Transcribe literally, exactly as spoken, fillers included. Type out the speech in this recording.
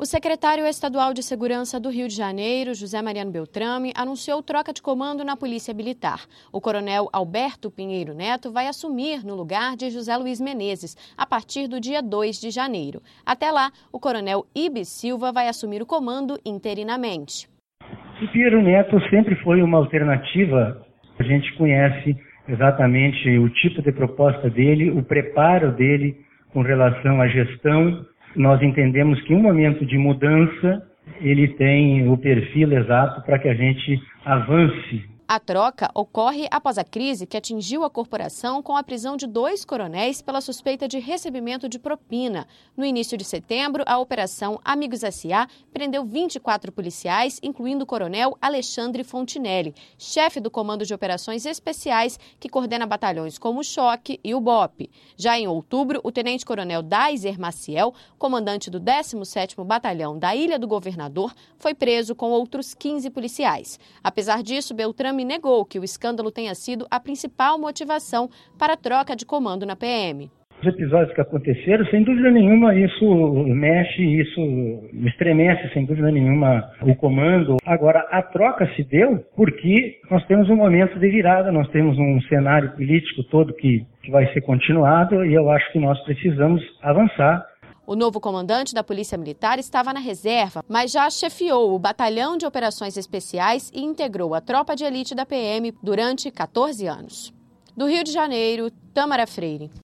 O secretário estadual de Segurança do Rio de Janeiro, José Mariano Beltrame, anunciou troca de comando na Polícia Militar. O coronel Alberto Pinheiro Neto vai assumir no lugar de José Luiz Menezes, a partir do dia dois de janeiro. Até lá, o coronel Ibis Silva vai assumir o comando interinamente. O Pinheiro Neto sempre foi uma alternativa. A gente conhece exatamente o tipo de proposta dele, o preparo dele com relação à gestão. Nós entendemos que em um momento de mudança, ele tem o perfil exato para que a gente avance. A troca ocorre após a crise que atingiu a corporação com a prisão de dois coronéis pela suspeita de recebimento de propina. No início de setembro, a Operação Amigos S A prendeu vinte e quatro policiais, incluindo o coronel Alexandre Fontinelli, chefe do Comando de Operações Especiais, que coordena batalhões como o Choque e o B O P. Já em outubro, o tenente-coronel Daiser Maciel, comandante do décimo sétimo Batalhão da Ilha do Governador, foi preso com outros quinze policiais. Apesar disso, Beltrame negou que o escândalo tenha sido a principal motivação para a troca de comando na P M. Os episódios que aconteceram, sem dúvida nenhuma, isso mexe, isso estremece, sem dúvida nenhuma, o comando. Agora, a troca se deu porque nós temos um momento de virada, nós temos um cenário político todo que, que vai ser continuado e eu acho que nós precisamos avançar. O novo comandante da Polícia Militar estava na reserva, mas já chefiou o Batalhão de Operações Especiais e integrou a tropa de elite da P M durante quatorze anos. Do Rio de Janeiro, Tâmara Freire.